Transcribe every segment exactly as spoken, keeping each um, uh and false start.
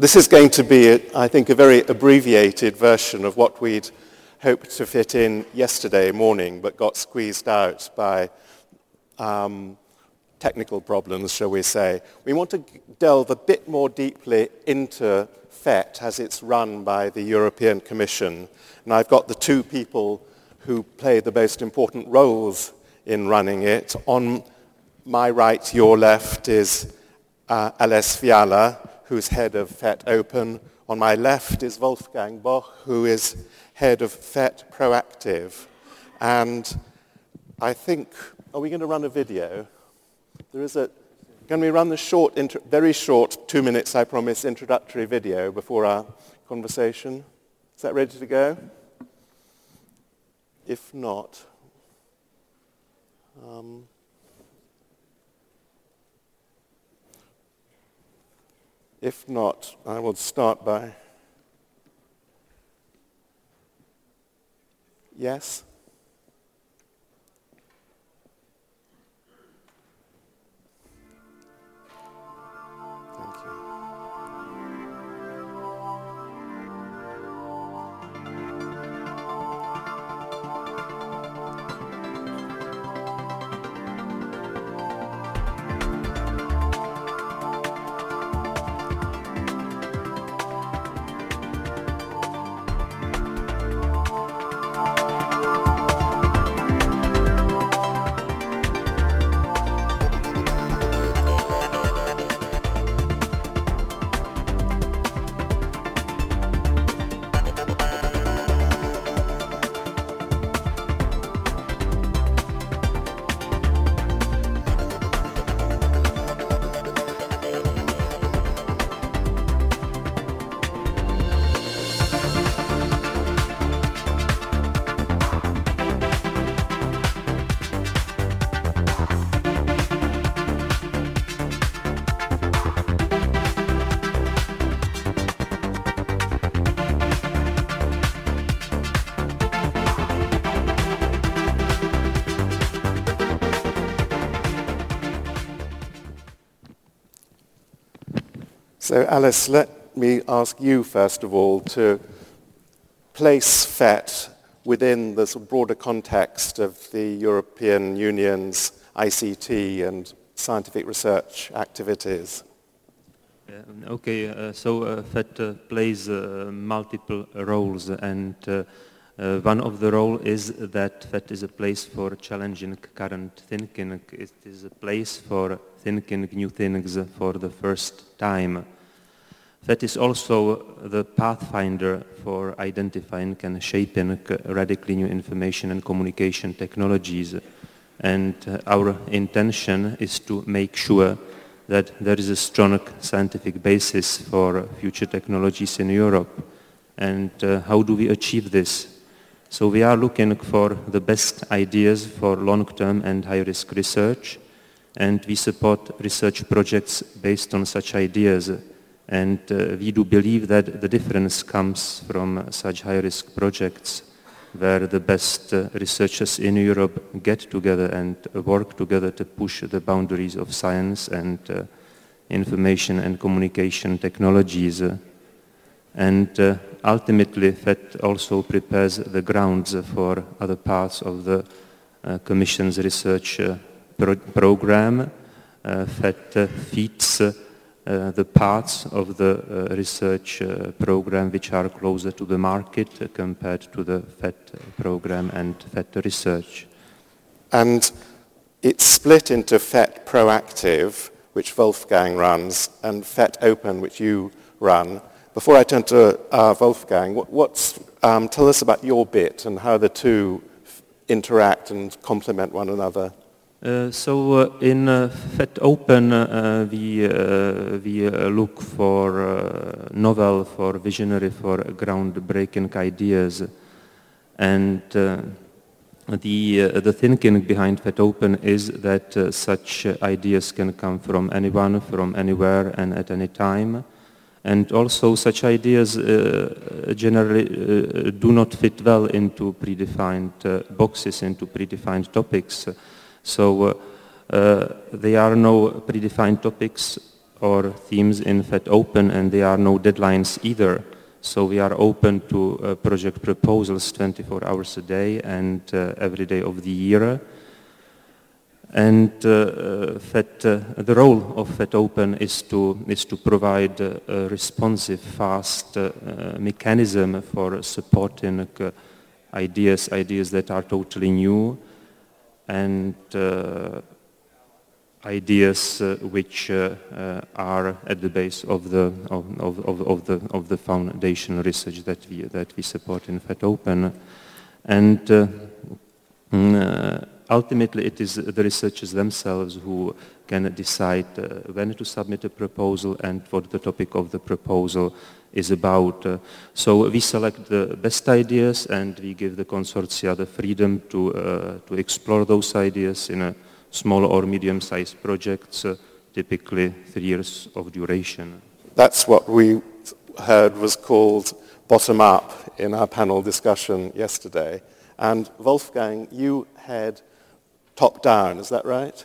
This is going to be, I think, a very abbreviated version of what we'd hoped to fit in yesterday morning, but got squeezed out by um, technical problems, shall we say. We want to delve a bit more deeply into F E T as it's run by the European Commission. And I've got the two people who play the most important roles in running it. On my right, your left, is uh, Ales Fiala, who's head of F E T Open. On my left is Wolfgang Boch, who is head of F E T Proactive. And I think, are we going to run a video? There is a, can we run the short, very short, two minutes, I promise, introductory video before our conversation? Is that ready to go? If not, um, if not, I will start by, yes? Thank you. So Alice, let me ask you first of all to place F E T within the sort of broader context of the European Union's I C T and scientific research activities. Uh, okay, uh, so uh, F E T uh, plays uh, multiple roles, and uh, uh, one of the roles is that F E T is a place for challenging current thinking. It is a place for thinking new things for the first time. F E T is also the pathfinder for identifying and shaping radically new information and communication technologies. And uh, our intention is to make sure that there is a strong scientific basis for future technologies in Europe. And uh, how do we achieve this? So we are looking for the best ideas for long-term and high-risk research, and we support research projects based on such ideas. And uh, we do believe that the difference comes from such high-risk projects where the best uh, researchers in Europe get together and work together to push the boundaries of science and uh, information and communication technologies. And uh, ultimately, F E T also prepares the grounds for other parts of the uh, Commission's research uh, pro program. Uh, F E T uh, feeds uh, Uh, the parts of the uh, research uh, program which are closer to the market uh, compared to the F E T program and F E T research. And it's split into F E T Proactive, which Wolfgang runs, and F E T Open, which you run. Before I turn to uh, Wolfgang, what, what's, um, tell us about your bit and how the two interact and complement one another. Uh, so uh, in uh, F E T Open uh, we, uh, we uh, look for uh, novel, for visionary, for groundbreaking ideas, and uh, the, uh, the thinking behind F E T Open is that uh, such uh, ideas can come from anyone, from anywhere and at any time, and also such ideas uh, generally uh, do not fit well into predefined uh, boxes, into predefined topics. So uh, uh, there are no predefined topics or themes in F E T Open, and there are no deadlines either. So we are open to uh, project proposals twenty-four hours a day and uh, every day of the year. And uh, F E T, uh, the role of F E T Open is to, is to provide uh, a responsive, fast uh, uh, mechanism for supporting uh, ideas, ideas that are totally new, and uh, ideas uh, which uh, uh, are at the base of the of, of, of the of the foundation research that we that we support in F E T Open, and uh, uh, ultimately it is the researchers themselves who can decide uh, when to submit a proposal and what the topic of the proposal is about. Uh, so we select the best ideas and we give the consortia the freedom to uh, to explore those ideas in a small or medium-sized projects, uh, typically three years of duration. That's what we heard was called bottom-up in our panel discussion yesterday. And Wolfgang, you had top-down, is that right?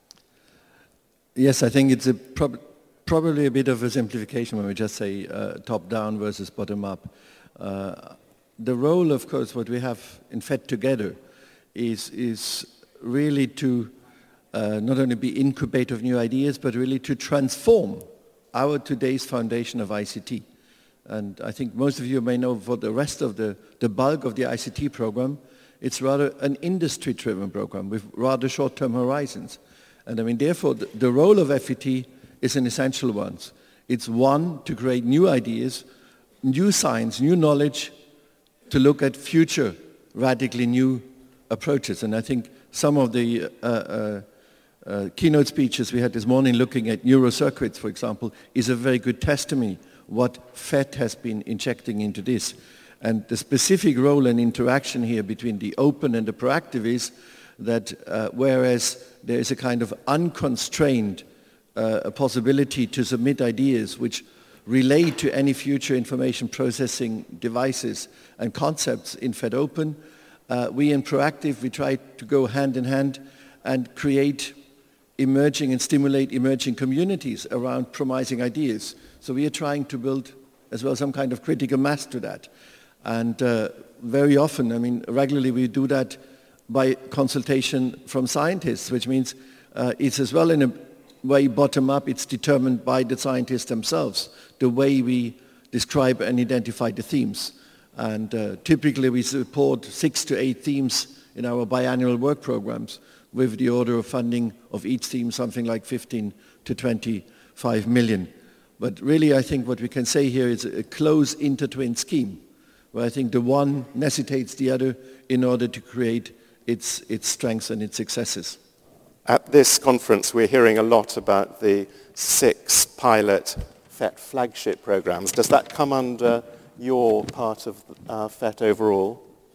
Yes, I think it's a prob probably a bit of a simplification when we just say uh, top-down versus bottom-up. Uh, the role, of course, what we have in F E T Together is, is really to Uh, not only be incubator of new ideas, but really to transform our today's foundation of I C T. And I think most of you may know for the rest of the, the bulk of the I C T program, it's rather an industry-driven program with rather short-term horizons. And I mean, therefore, the, the role of F E T is an essential one. It's one, to create new ideas, new science, new knowledge, to look at future radically new approaches. And I think some of the uh, uh, Uh, keynote speeches we had this morning looking at neurocircuits, for example, is a very good testimony what F E T has been injecting into this. And the specific role and interaction here between the open and the proactive is that uh, whereas there is a kind of unconstrained uh, a possibility to submit ideas which relate to any future information processing devices and concepts in F E T Open, uh, we in proactive, we try to go hand in hand and create emerging and stimulate emerging communities around promising ideas. So we are trying to build as well some kind of critical mass to that. And uh, very often, I mean, regularly we do that by consultation from scientists, which means uh, it's as well in a way bottom-up, it's determined by the scientists themselves, the way we describe and identify the themes. And uh, typically we support six to eight themes in our biannual work programs, with the order of funding of each theme something like fifteen to twenty-five million. But really I think what we can say here is a close intertwined scheme, where I think the one necessitates the other in order to create its, its strengths and its successes. At this conference we're hearing a lot about the six pilot F E T flagship programs. Does that come under your part of uh, F E T overall?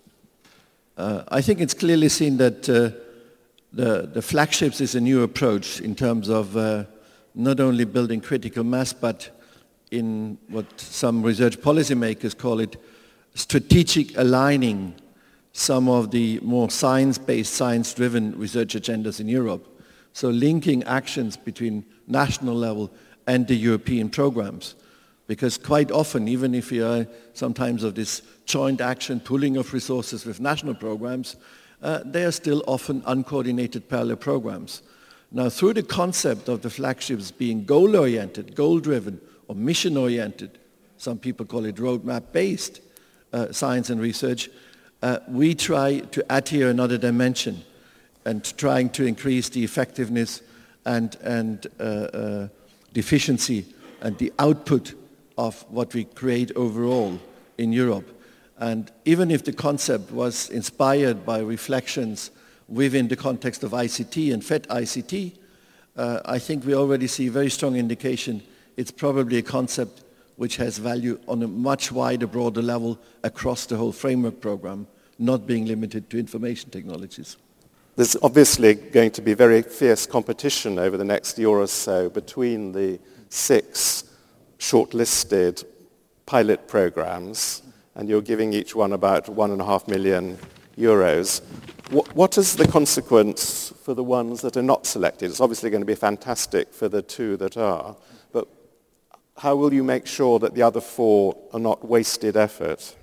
Uh, I think it's clearly seen that uh, The, the flagships is a new approach in terms of uh, not only building critical mass, but in what some research policymakers call it, strategic aligning some of the more science-based, science-driven research agendas in Europe. So linking actions between national level and the European programs. Because quite often, even if we are sometimes of this joint action, pooling of resources with national programs, Uh, they are still often uncoordinated parallel programs. Now, through the concept of the flagships being goal-oriented, goal-driven, or mission-oriented, some people call it roadmap-based uh, science and research, uh, we try to add here another dimension and trying to increase the effectiveness and, and uh, uh, the efficiency and the output of what we create overall in Europe. And even if the concept was inspired by reflections within the context of I C T and F E T I C T, uh, I think we already see a very strong indication it's probably a concept which has value on a much wider, broader level across the whole framework program, not being limited to information technologies. There's obviously going to be very fierce competition over the next year or so between the six shortlisted pilot programs, and you're giving each one about one and a half million euros. What, what is the consequence for the ones that are not selected? It's obviously going to be fantastic for the two that are, how will you make sure that the other four are not wasted effort?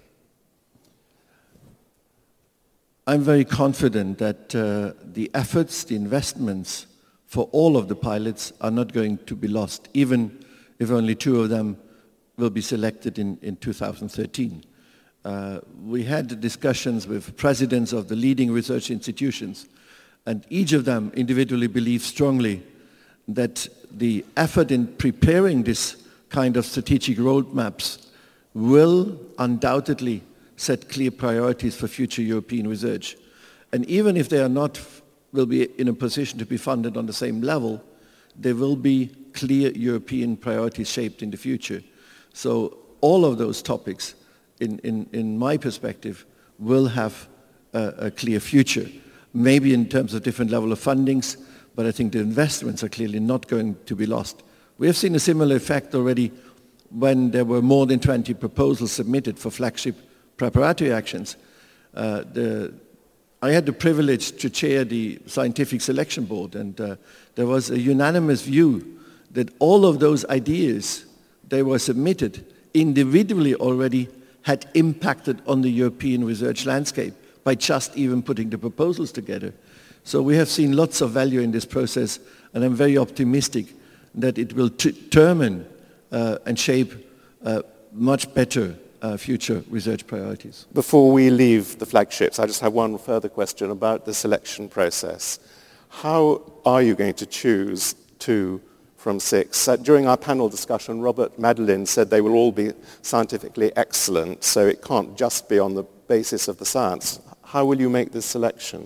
I'm very confident that uh, the efforts, the investments for all of the pilots are not going to be lost, even if only two of them will be selected in, in two thousand thirteen. Uh, we had discussions with presidents of the leading research institutions, and each of them individually believes strongly that the effort in preparing this kind of strategic roadmaps will undoubtedly set clear priorities for future European research. And even if they are not, will be in a position to be funded on the same level, there will be clear European priorities shaped in the future. So all of those topics, in, in, in my perspective, will have a, a clear future. Maybe in terms of different level of fundings, but I think the investments are clearly not going to be lost. We have seen a similar effect already when there were more than twenty proposals submitted for flagship preparatory actions. Uh, the, I had the privilege to chair the Scientific Selection Board, and uh, there was a unanimous view that all of those ideas they were submitted individually already had impacted on the European research landscape by just even putting the proposals together. So we have seen lots of value in this process, and I'm very optimistic that it will determine uh, and shape uh, much better uh, future research priorities. Before we leave the flagships, I just have one further question about the selection process. How are you going to choose two from six? Uh, during our panel discussion, Robert Madeleine said they will all be scientifically excellent, so it can't just be on the basis of the science. How will you make this selection?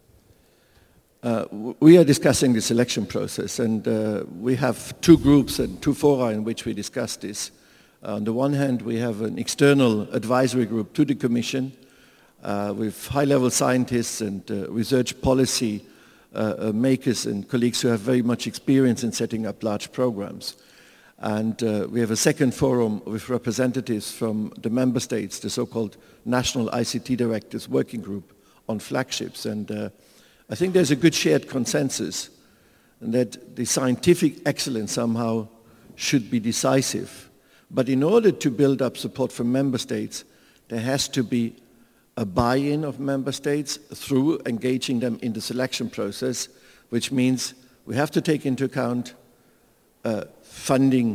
Uh, we are discussing the selection process, and uh, we have two groups and two fora in which we discuss this. Uh, on the one hand, we have an external advisory group to the Commission uh, with high-level scientists and uh, research policy uh, uh, makers and colleagues who have very much experience in setting up large programs. And uh, we have a second forum with representatives from the member states, the so-called National I C T Directors Working Group on flagships. And uh, I think there's a good shared consensus that the scientific excellence somehow should be decisive. But in order to build up support from member states, there has to be a buy-in of member states through engaging them in the selection process, which means we have to take into account uh, funding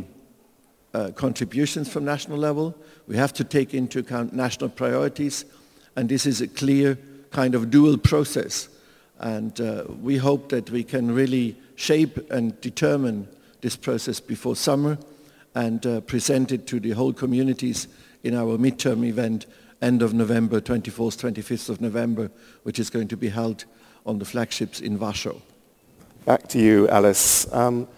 uh, contributions from national level. We have to take into account national priorities, and this is a clear kind of dual process. And uh, we hope that we can really shape and determine this process before summer and uh, present it to the whole communities in our midterm event, end of November, twenty-fourth, twenty-fifth of November, which is going to be held on the flagships in Warsaw. Back to you, Alice. Um,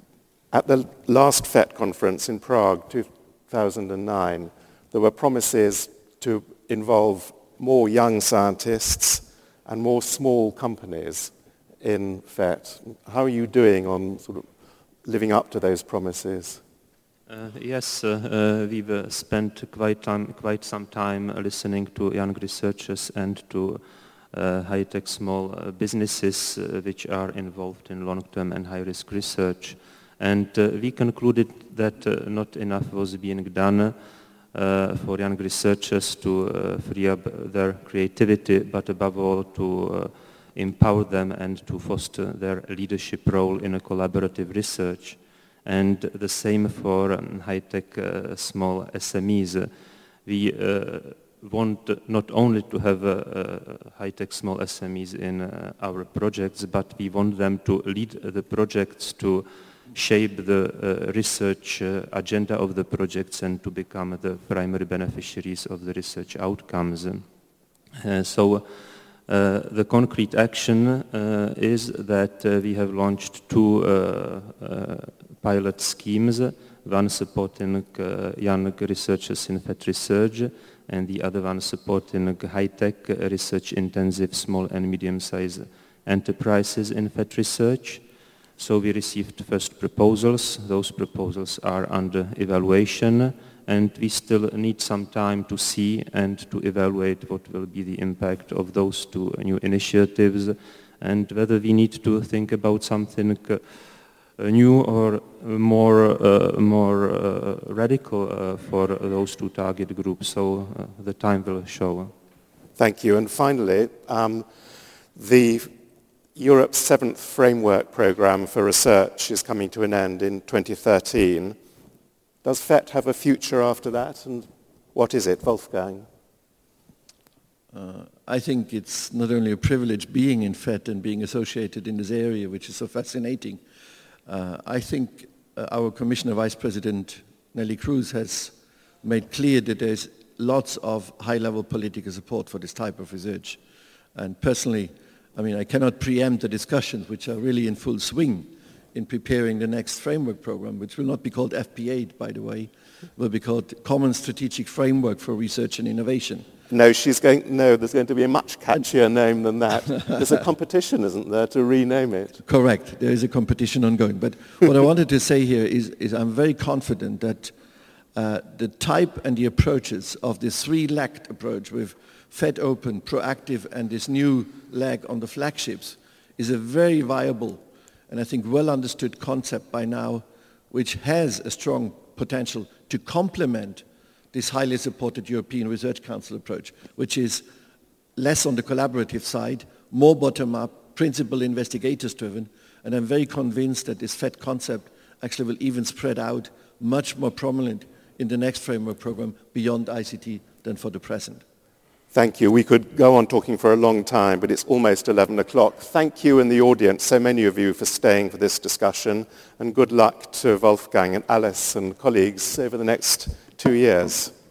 at the last F E T conference in Prague, two thousand nine, there were promises to involve more young scientists and more small companies in F E T. How are you doing on sort of living up to those promises? Uh, yes, uh, uh, we've uh, spent quite, time, quite some time listening to young researchers and to uh, high-tech small uh, businesses uh, which are involved in long-term and high-risk research. And uh, we concluded that uh, not enough was being done Uh, for young researchers to uh, free up their creativity, but above all to uh, empower them and to foster their leadership role in a collaborative research. And the same for um, high-tech uh, small S M Es. We uh, want not only to have uh, uh, high-tech small S M Es in uh, our projects, but we want them to lead the projects, to shape the uh, research uh, agenda of the projects and to become the primary beneficiaries of the research outcomes. Uh, so uh, the concrete action uh, is that uh, we have launched two uh, uh, pilot schemes, one supporting uh, young researchers in F E T research and the other one supporting high-tech research-intensive small and medium-sized enterprises in F E T research. So we received first proposals. Those proposals are under evaluation, and we still need some time to see and to evaluate what will be the impact of those two new initiatives and whether we need to think about something uh, new or more uh, more uh, radical uh, for those two target groups. So uh, the time will show. Thank you. And finally, um, the Europe's seventh framework programme for research is coming to an end in twenty thirteen. Does F E T have a future after that, and what is it, Wolfgang? Uh, I think it's not only a privilege being in F E T and being associated in this area, which is so fascinating. Uh, I think uh, our Commissioner Vice President Nelly Cruz has made clear that there's lots of high-level political support for this type of research. And personally, I mean, I cannot preempt the discussions which are really in full swing in preparing the next framework program, which will not be called F P eight, by the way, will be called Common Strategic Framework for Research and Innovation. No, she's going, no, there's going to be a much catchier name than that. There's a competition, isn't there, to rename it? Correct. There is a competition ongoing. But what I wanted to say here is, is I'm very confident that uh, the type and the approaches of this three-legged approach with F E T Open, Proactive, and this new leg on the flagships is a very viable and I think well understood concept by now, which has a strong potential to complement this highly supported European Research Council approach, which is less on the collaborative side, more bottom-up, principal investigators driven, and I'm very convinced that this F E T concept actually will even spread out much more prominent in the next framework program beyond I C T than for the present. Thank you. We could go on talking for a long time, but it's almost eleven o'clock. Thank you in the audience, so many of you, for staying for this discussion, and good luck to Wolfgang and Alice and colleagues over the next two years.